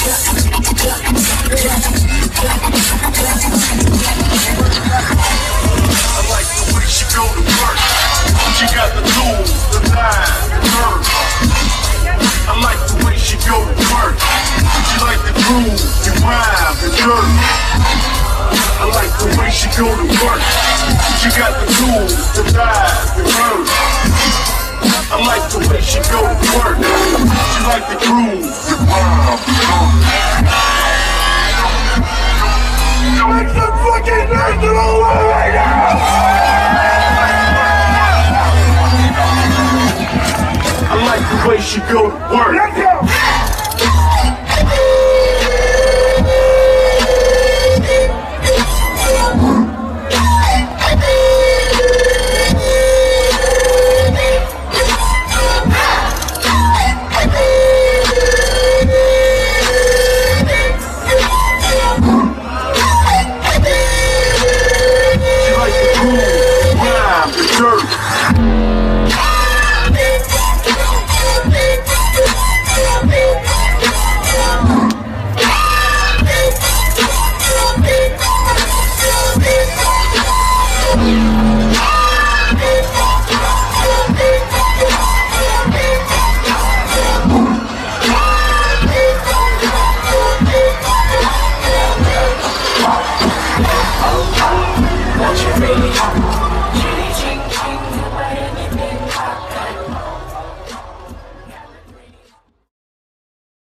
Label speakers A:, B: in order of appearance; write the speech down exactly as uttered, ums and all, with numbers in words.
A: like the way she go to work. She got the tools, the line, the nerve. I like the way she go to work. She like the groove, the rhyme, the jerk. I like the way she go to work. She got the tools, the line, the nerve. I like the way she go to work. She like the groove, the rhyme, the jerk. Make some fucking noise to the world right now! I like the way she go to work.